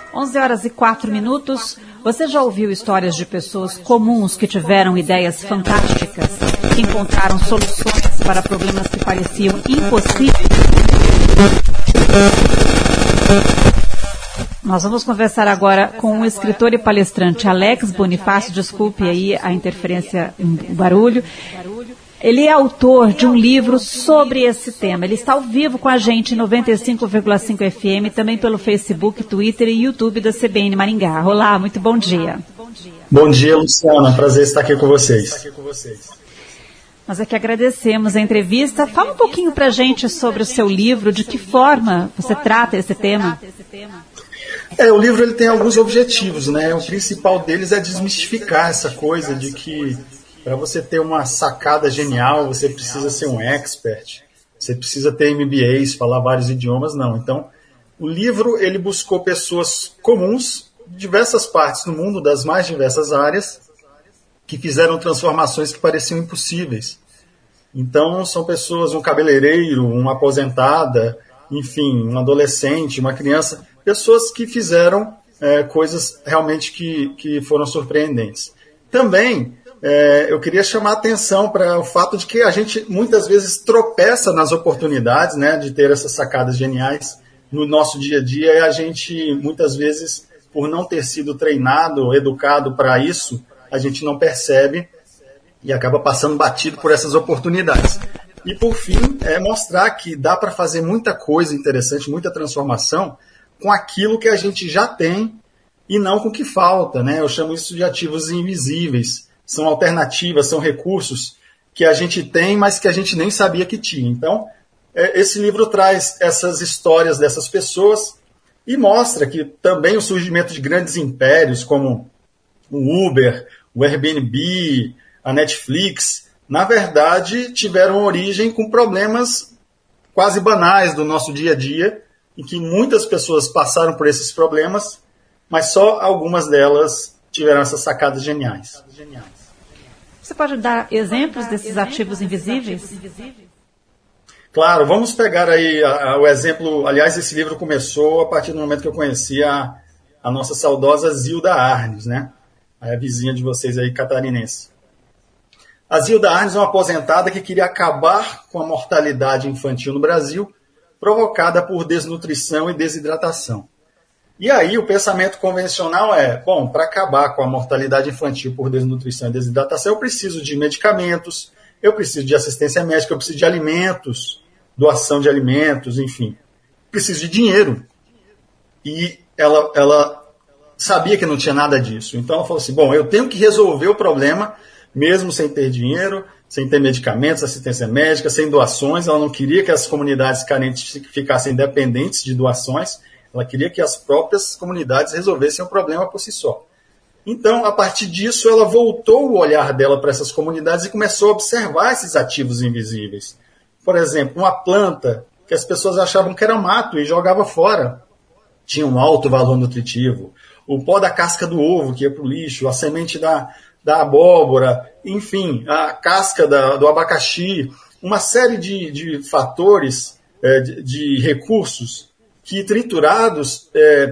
11h04. Você já ouviu histórias de pessoas comuns que tiveram ideias fantásticas, que encontraram soluções para problemas que pareciam impossíveis? Nós vamos conversar agora com o escritor e palestrante Alex Bonifácio. Desculpe aí a interferência, o barulho. Ele é autor de um livro sobre esse tema. Ele está ao vivo com a gente em 95,5 FM, também pelo Facebook, Twitter e YouTube da CBN Maringá. Olá, muito bom dia. Bom dia, Luciana. Prazer estar aqui com vocês. Nós aqui agradecemos a entrevista. Fala um pouquinho para a gente sobre o seu livro, de que forma você trata esse tema. O livro ele tem alguns objetivos, né? O principal deles é desmistificar essa coisa de que para você ter uma sacada genial, você precisa ser um expert, você precisa ter MBAs, falar vários idiomas, não. Então, o livro ele buscou pessoas comuns de diversas partes do mundo, das mais diversas áreas, que fizeram transformações que pareciam impossíveis. Então, são pessoas, um cabeleireiro, uma aposentada, enfim, um adolescente, uma criança, pessoas que fizeram coisas realmente que foram surpreendentes. Também, eu queria chamar a atenção para o fato de que a gente muitas vezes tropeça nas oportunidades, né, de ter essas sacadas geniais no nosso dia a dia, e a gente muitas vezes, por não ter sido treinado, educado para isso, a gente não percebe e acaba passando batido por essas oportunidades. E por fim, mostrar que dá para fazer muita coisa interessante, muita transformação com aquilo que a gente já tem e não com o que falta, né? Eu chamo isso de ativos invisíveis. São alternativas, são recursos que a gente tem, mas que a gente nem sabia que tinha. Então, esse livro traz essas histórias dessas pessoas e mostra que também o surgimento de grandes impérios, como o Uber, o Airbnb, a Netflix, na verdade, tiveram origem com problemas quase banais do nosso dia a dia, em que muitas pessoas passaram por esses problemas, mas só algumas delas tiveram essas sacadas geniais. Você pode dar exemplos desses ativos invisíveis? Claro, vamos pegar aí o exemplo. Aliás, esse livro começou a partir do momento que eu conheci a nossa saudosa Zilda Arnes, né? A vizinha de vocês aí, catarinense. A Zilda Arnes é uma aposentada que queria acabar com a mortalidade infantil no Brasil, provocada por desnutrição e desidratação. E aí o pensamento convencional para acabar com a mortalidade infantil por desnutrição e desidratação, eu preciso de medicamentos, eu preciso de assistência médica, eu preciso de alimentos, doação de alimentos, enfim. Preciso de dinheiro. E ela sabia que não tinha nada disso. Então ela falou assim, eu tenho que resolver o problema, mesmo sem ter dinheiro, sem ter medicamentos, assistência médica, sem doações. Ela não queria que as comunidades carentes ficassem dependentes de doações. Ela queria que as próprias comunidades resolvessem o problema por si só. Então, a partir disso, ela voltou o olhar dela para essas comunidades e começou a observar esses ativos invisíveis. Por exemplo, uma planta que as pessoas achavam que era mato e jogava fora. Tinha um alto valor nutritivo. O pó da casca do ovo que ia para o lixo, a semente da abóbora, enfim, a casca do abacaxi, uma série de fatores, de recursos que triturados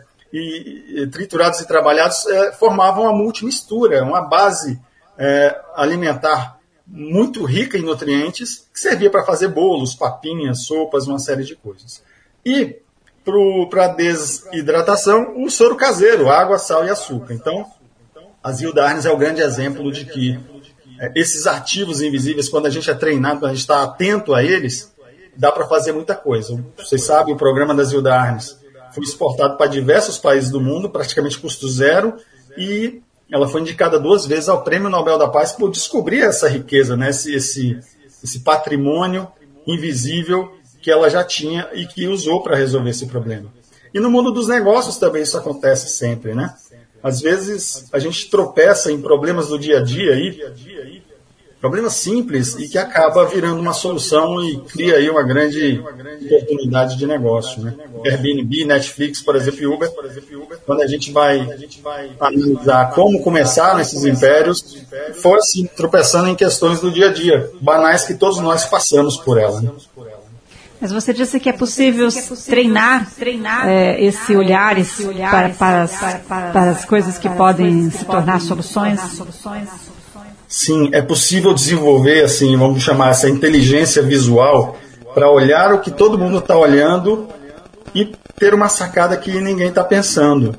e trabalhados formavam uma multimistura, uma base alimentar muito rica em nutrientes que servia para fazer bolos, papinhas, sopas, uma série de coisas. E para a desidratação, o soro caseiro, água, sal e açúcar. Então, a Zilda Arnes é o grande exemplo de que esses ativos invisíveis, quando a gente é treinado, quando a gente está atento a eles, dá para fazer muita coisa. Vocês sabem, o programa da Zilda Arnes foi exportado para diversos países do mundo, praticamente custo zero, e ela foi indicada 2 vezes ao Prêmio Nobel da Paz por descobrir essa riqueza, né? esse patrimônio invisível que ela já tinha e que usou para resolver esse problema. E no mundo dos negócios também isso acontece sempre, né? Às vezes a gente tropeça em problemas do dia a dia, problemas simples, e que acaba virando uma solução e cria aí uma grande oportunidade de negócio, né? Airbnb, Netflix, por exemplo, e Uber. Quando a gente vai analisar como começaram esses impérios, foi assim, tropeçando em questões do dia a dia, banais que todos nós passamos por ela, né? Mas você disse que é possível treinar esse olhar para as coisas que podem se tornar soluções? Sim, é possível desenvolver, assim, vamos chamar essa inteligência visual para olhar o que todo mundo está olhando e ter uma sacada que ninguém está pensando.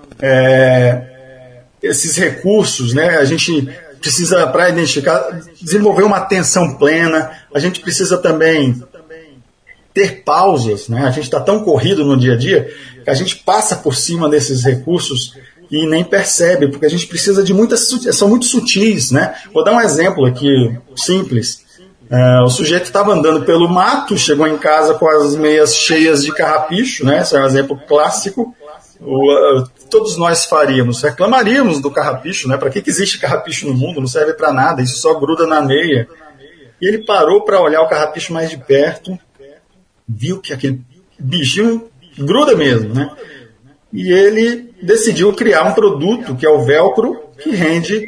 Esses recursos, né, a gente precisa, para identificar, desenvolver uma atenção plena, a gente precisa também ter pausas, né? A gente está tão corrido no dia a dia que a gente passa por cima desses recursos e nem percebe, porque a gente precisa de são muito sutis, né? Vou dar um exemplo aqui simples. O sujeito estava andando pelo mato, chegou em casa com as meias cheias de carrapicho, né? Esse é um exemplo clássico. Todos nós reclamaríamos do carrapicho, né? Para que existe carrapicho no mundo? Não serve para nada, isso só gruda na meia. E ele parou para olhar o carrapicho mais de perto, viu que aquele bichinho gruda mesmo, né? E ele decidiu criar um produto, que é o velcro, que rende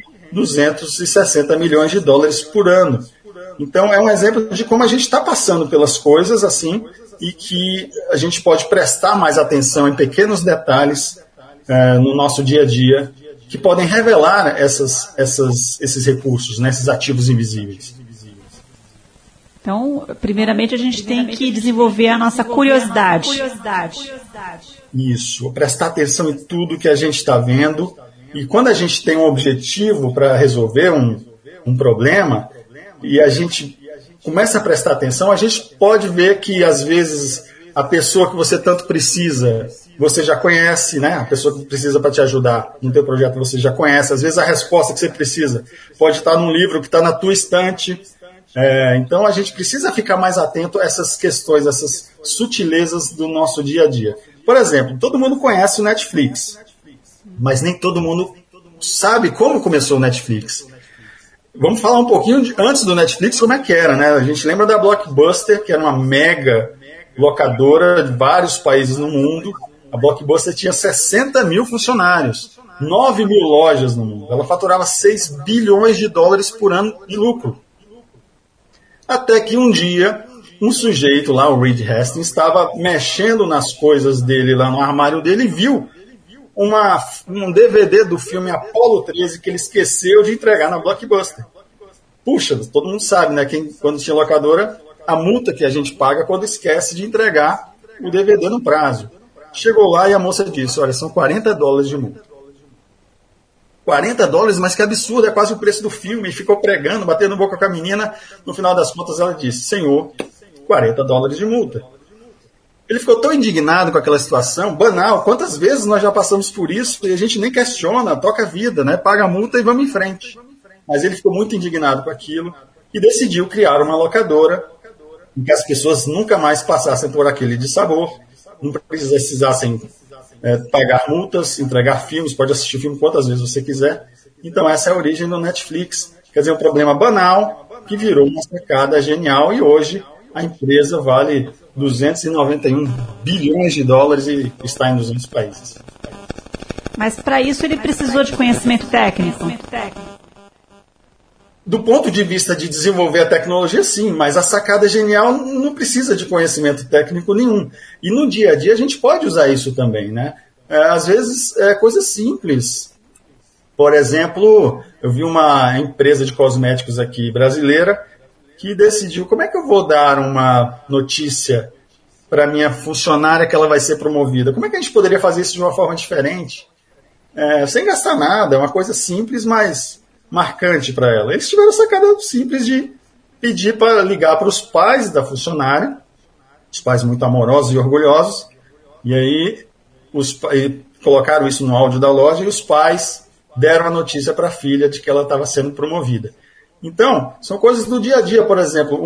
260 milhões de dólares por ano. Então, é um exemplo de como a gente está passando pelas coisas assim e que a gente pode prestar mais atenção em pequenos detalhes no nosso dia a dia que podem revelar esses recursos, né, esses ativos invisíveis. Então, primeiramente, a gente tem que desenvolver a nossa curiosidade. Isso, prestar atenção em tudo que a gente está vendo. E quando a gente tem um objetivo para resolver um problema, e a gente começa a prestar atenção, a gente pode ver que, às vezes, a pessoa que você tanto precisa, você já conhece, né? A pessoa que precisa para te ajudar no teu projeto, você já conhece. Às vezes, a resposta que você precisa pode estar num livro que está na tua estante. Então, a gente precisa ficar mais atento a essas questões, essas sutilezas do nosso dia a dia. Por exemplo, todo mundo conhece o Netflix, mas nem todo mundo sabe como começou o Netflix. Vamos falar um pouquinho antes do Netflix, como é que era, né? A gente lembra da Blockbuster, que era uma mega locadora de vários países no mundo. A Blockbuster tinha 60 mil funcionários, 9 mil lojas no mundo. Ela faturava 6 bilhões de dólares por ano de lucro. Até que um dia, um sujeito lá, o Reed Hastings, estava mexendo nas coisas dele lá no armário dele e viu um DVD do filme Apollo 13 que ele esqueceu de entregar na Blockbuster. Puxa, todo mundo sabe, né? Quando tinha locadora, a multa que a gente paga quando esquece de entregar o DVD no prazo. Chegou lá e a moça disse, olha, são $40 de multa. $40, mas que absurdo, é quase o preço do filme. E ficou pregando, batendo boca com a menina. No final das contas, ela disse, senhor, $40 de multa. Ele ficou tão indignado com aquela situação, banal. Quantas vezes nós já passamos por isso e a gente nem questiona, toca a vida, né? Paga a multa e vamos em frente. Mas ele ficou muito indignado com aquilo e decidiu criar uma locadora em que as pessoas nunca mais passassem por aquele dissabor, não precisassem pagar multas, entregar filmes, pode assistir o filme quantas vezes você quiser. Então essa é a origem do Netflix. Quer dizer, um problema banal que virou uma sacada genial e hoje a empresa vale 291 bilhões de dólares e está em 200 países. Mas para isso ele precisou de conhecimento técnico? Do ponto de vista de desenvolver a tecnologia, sim, mas a sacada genial não precisa de conhecimento técnico nenhum. E no dia a dia a gente pode usar isso também, né? Às vezes é coisa simples. Por exemplo, eu vi uma empresa de cosméticos aqui brasileira que decidiu como é que eu vou dar uma notícia para minha funcionária que ela vai ser promovida. Como é que a gente poderia fazer isso de uma forma diferente? Sem gastar nada, é uma coisa simples, mas marcante para ela. Eles tiveram a sacada simples de pedir para ligar para os pais da funcionária, os pais muito amorosos e orgulhosos, e aí colocaram isso no áudio da loja e os pais deram a notícia para a filha de que ela estava sendo promovida. Então, são coisas do dia a dia. Por exemplo,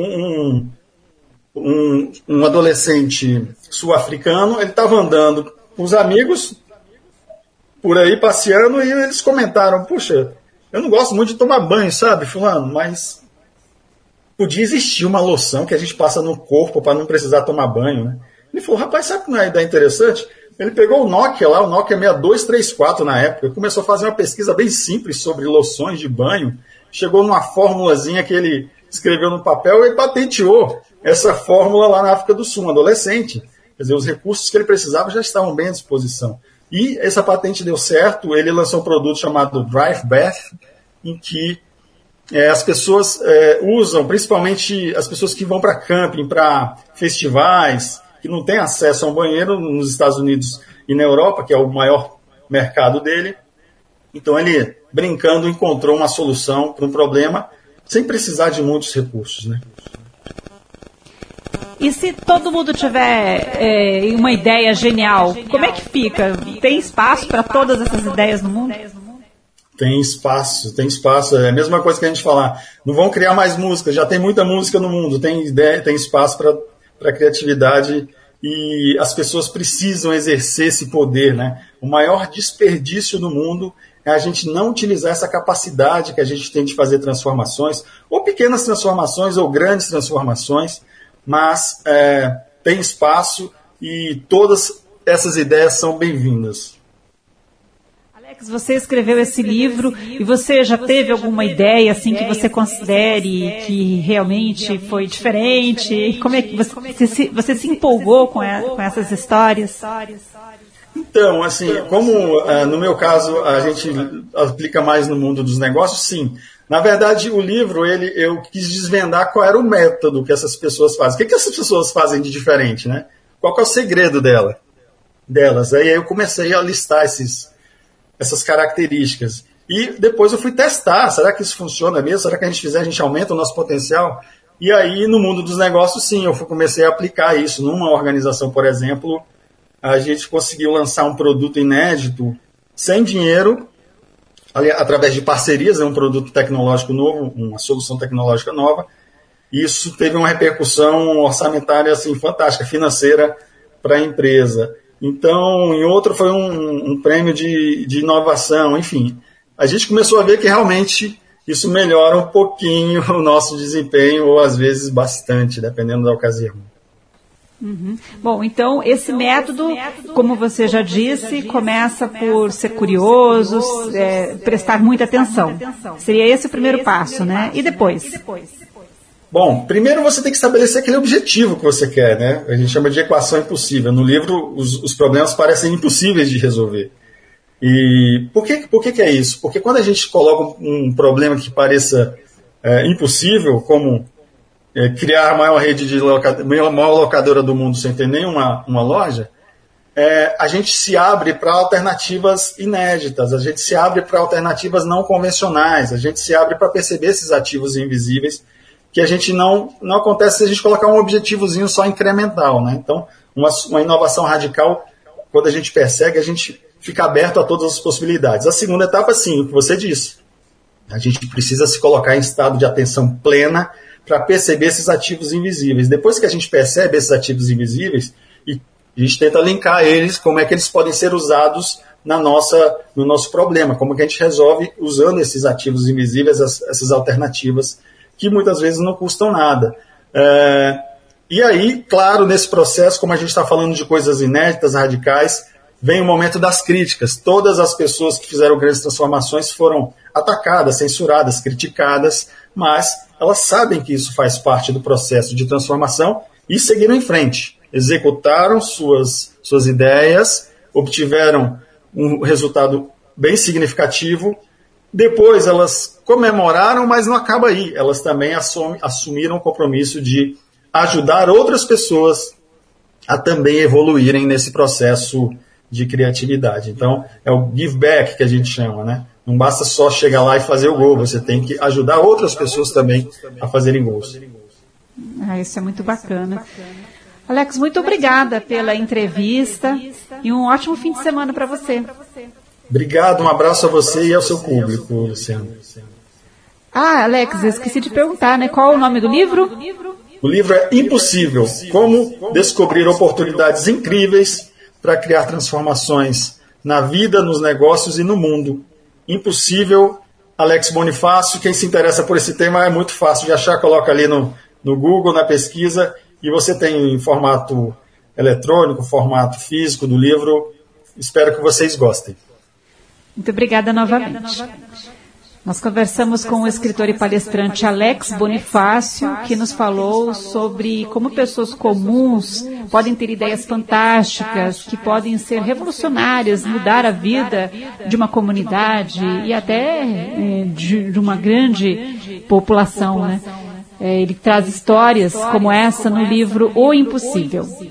um adolescente sul-africano, ele estava andando com os amigos por aí, passeando, e eles comentaram, puxa, eu não gosto muito de tomar banho, sabe, fulano, mas podia existir uma loção que a gente passa no corpo para não precisar tomar banho, né? Ele falou, rapaz, sabe que não é ideia interessante? Ele pegou o Nokia lá, o Nokia 6234 na época, começou a fazer uma pesquisa bem simples sobre loções de banho, chegou numa formulazinha que ele escreveu no papel e patenteou essa fórmula lá na África do Sul, um adolescente. Quer dizer, os recursos que ele precisava já estavam bem à disposição. E essa patente deu certo, ele lançou um produto chamado Drive Bath, em que as pessoas usam, principalmente as pessoas que vão para camping, para festivais, que não têm acesso a um banheiro nos Estados Unidos e na Europa, que é o maior mercado dele. Então ele, brincando, encontrou uma solução para um problema sem precisar de muitos recursos, né? E se todo mundo tiver uma ideia genial, como é que fica? Tem espaço para todas essas ideias no mundo? Tem espaço. É a mesma coisa que a gente falar. Não vão criar mais música, já tem muita música no mundo, tem espaço para criatividade e as pessoas precisam exercer esse poder, né? O maior desperdício do mundo é a gente não utilizar essa capacidade que a gente tem de fazer transformações, ou pequenas transformações, ou grandes transformações, mas tem espaço e todas essas ideias são bem-vindas. Alex, você escreveu esse livro e você já teve alguma ideia assim que você considere que realmente foi diferente? Como é que você se empolgou com essas histórias? Então, assim, como no meu caso a gente aplica mais no mundo dos negócios, sim. Na verdade, o livro, eu quis desvendar qual era o método que essas pessoas fazem. O que essas pessoas fazem de diferente, né? Qual que é o segredo delas? Aí eu comecei a listar essas características. E depois eu fui testar. Será que isso funciona mesmo? Será que a gente aumenta o nosso potencial? E aí, no mundo dos negócios, sim, eu comecei a aplicar isso. Numa organização, por exemplo, a gente conseguiu lançar um produto inédito, sem dinheiro, através de parcerias, um produto tecnológico novo, uma solução tecnológica nova. Isso teve uma repercussão orçamentária assim, fantástica, financeira para a empresa. Então, em outro foi um prêmio de inovação, enfim. A gente começou a ver que realmente isso melhora um pouquinho o nosso desempenho, ou às vezes bastante, dependendo da ocasião. Uhum. Bom, então esse método, como você já disse, começa por ser curioso, prestar muita atenção. Seria esse o primeiro passo, né? E depois? Bom, primeiro você tem que estabelecer aquele objetivo que você quer, né? A gente chama de equação impossível. No livro, os problemas parecem impossíveis de resolver. E por que é isso? Porque quando a gente coloca um problema que pareça impossível, como criar a maior rede maior locadora do mundo sem ter nenhuma loja, a gente se abre para alternativas inéditas, a gente se abre para alternativas não convencionais, a gente se abre para perceber esses ativos invisíveis que a gente não acontece se a gente colocar um objetivozinho só incremental, né? Então, uma inovação radical, quando a gente persegue, a gente fica aberto a todas as possibilidades. A segunda etapa, sim, o que você disse. A gente precisa se colocar em estado de atenção plena para perceber esses ativos invisíveis. Depois que a gente percebe esses ativos invisíveis, e a gente tenta linkar eles, como é que eles podem ser usados no nosso problema, como que a gente resolve usando esses ativos invisíveis, essas alternativas, que muitas vezes não custam nada. E aí, claro, nesse processo, como a gente está falando de coisas inéditas, radicais, vem o momento das críticas. Todas as pessoas que fizeram grandes transformações foram atacadas, censuradas, criticadas, mas elas sabem que isso faz parte do processo de transformação e seguiram em frente. Executaram suas ideias, obtiveram um resultado bem significativo. Depois elas comemoraram, mas não acaba aí. Elas também assumiram o compromisso de ajudar outras pessoas a também evoluírem nesse processo de criatividade. Então, é o give back que a gente chama, né? Não basta só chegar lá e fazer o gol, você tem que ajudar outras pessoas também a fazerem gols. Isso é muito bacana. Alex, muito obrigada pela entrevista e um ótimo fim de semana para você. Obrigado, um abraço a você e ao seu público, Luciano. Alex, eu esqueci de perguntar, né? Qual é o nome do livro? O livro é Impossível, como descobrir oportunidades incríveis para criar transformações na vida, nos negócios e no mundo. Impossível, Alex Bonifácio. Quem se interessa por esse tema é muito fácil de achar, coloca ali no Google, na pesquisa, e você tem em formato eletrônico, formato físico do livro. Espero que vocês gostem. Muito obrigada novamente. Nós conversamos com o escritor e palestrante Alex Bonifácio, que nos falou sobre como pessoas comuns podem ter ideias fantásticas, que podem ser revolucionárias, mudar a vida de uma comunidade e até de uma grande população, né? Ele traz histórias como essa no livro O Impossível.